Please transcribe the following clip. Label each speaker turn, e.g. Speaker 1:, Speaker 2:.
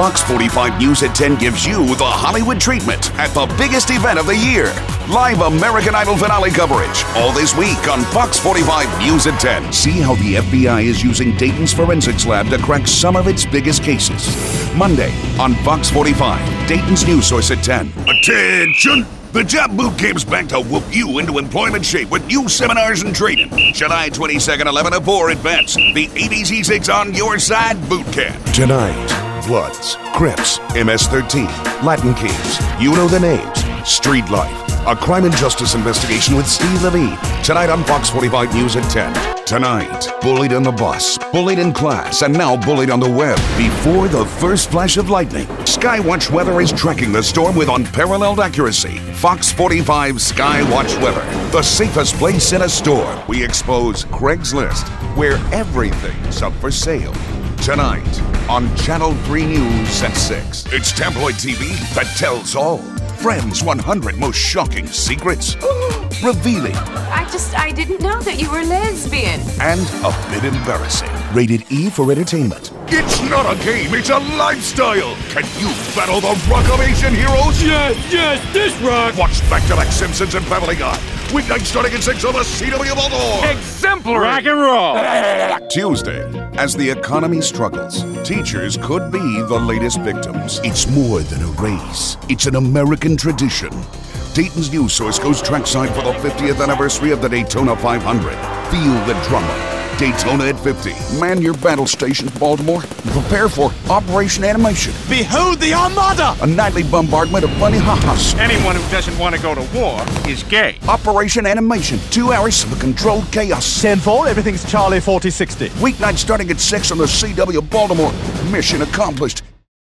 Speaker 1: Fox 45 News at 10 gives you the Hollywood treatment at the biggest event of the year. Live American Idol finale coverage all this week on Fox 45 News at 10. See how the FBI is using Dayton's forensics lab to crack some of its biggest cases. Monday on Fox 45, Dayton's news source at 10. Attention! The Job Boot Camp's back to whoop you into employment shape with new seminars and training. July 22nd, 11 to 4 at Vets. The ABC6 on your side boot camp. Tonight, Bloods, Crips, MS-13, Latin Kings. You know the names. Street Life. A crime and justice investigation with Steve Levine. Tonight on Fox 45 News at 10. Tonight, bullied on the bus, bullied in class, and now bullied on the web. Before the first flash of lightning, Skywatch Weather is tracking the storm with unparalleled accuracy. Fox 45 Skywatch Weather, the safest place in a storm. We expose Craigslist, where everything's up for sale. Tonight on Channel 3 News at 6. It's tabloid TV that tells all. Friends' 100 most shocking secrets. Revealing.
Speaker 2: I didn't know that you were lesbian.
Speaker 1: And a bit embarrassing. Rated E for entertainment. It's not a game, it's a lifestyle. Can you battle the Rockavation heroes?
Speaker 3: Yes, this rock.
Speaker 1: Watch back-to-back Simpsons and Family Guy. Weeknight starting at 6 on the CW Baltimore.
Speaker 3: Exemplary. Rock and roll.
Speaker 1: Tuesday, as the economy struggles, teachers could be the latest victims. It's more than a race. It's an American tradition. Dayton's news source goes trackside for the 50th anniversary of the Daytona 500. Feel the drama. Daytona at 50. Man your battle stations, Baltimore. Prepare for Operation Animation.
Speaker 3: Behold the Armada.
Speaker 1: A nightly bombardment of funny ha-has.
Speaker 3: Anyone who doesn't want to go to war is gay.
Speaker 1: Operation Animation. 2 hours of controlled chaos.
Speaker 4: 10-4, everything's Charlie 4060.
Speaker 1: Weeknight starting at 6 on the CW Baltimore. Mission accomplished.